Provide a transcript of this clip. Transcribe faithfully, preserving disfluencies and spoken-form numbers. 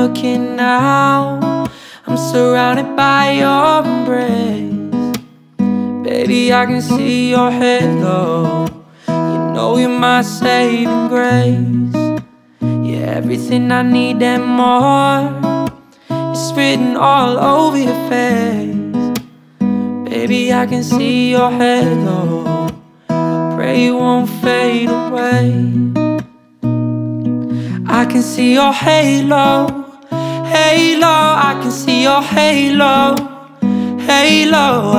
looking now, I'm surrounded by your embrace. Baby, I can see your halo. You know you're my saving grace. You're everything I need and more. It's written all over your face. Baby, I can see your halo. I pray you won't fade away. I can see your halo, halo. I can see your halo, halo.